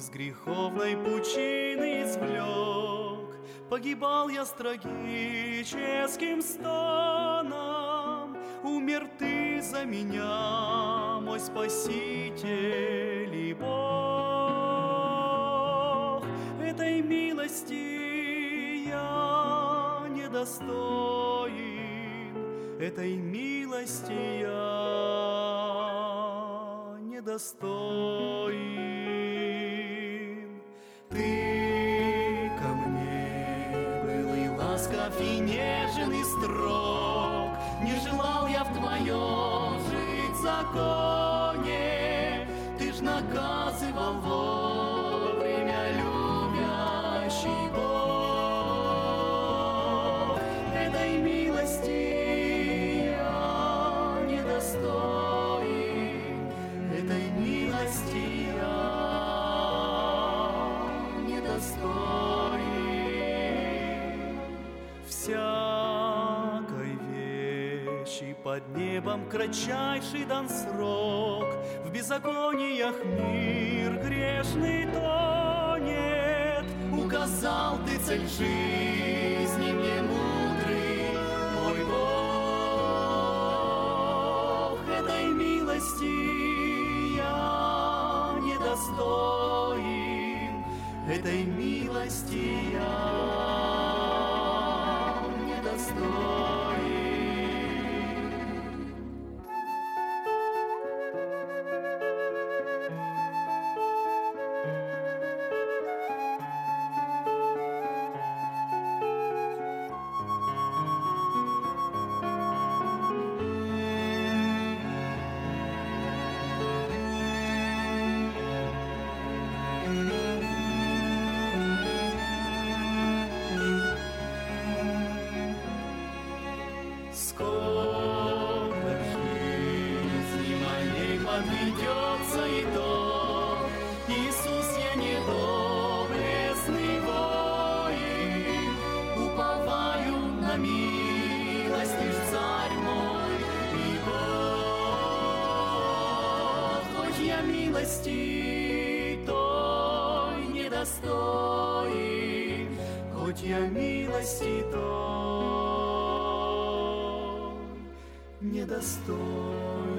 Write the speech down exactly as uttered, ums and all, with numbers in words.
из греховной пучины извлек. Погибал я с трагическим стоном, умер ты за меня, мой Спаситель и Бог. Этой милости я недостоин, этой милости я недостоин. Ты ко мне был и ласков, и нежен, и строг. Не желал я в твоем жить законе, ты ж наказывал вовремя, любящий Бог. Этой милости я недостоин, этой милости я недостоин. Всякой вещи под небом кратчайший дан срок, в беззакониях мир грешный тонет. Указал ты цель жизни мне, мудрый мой Бог. Этой милости я недостоин, этой милости я недостоин. Скоро жизни моей подведется итог. Иисус, я недоблестный воин, уповаю на милость, лишь Царь мой и Бог. Хоть я милости той недостоин, хоть я милости той недостоин.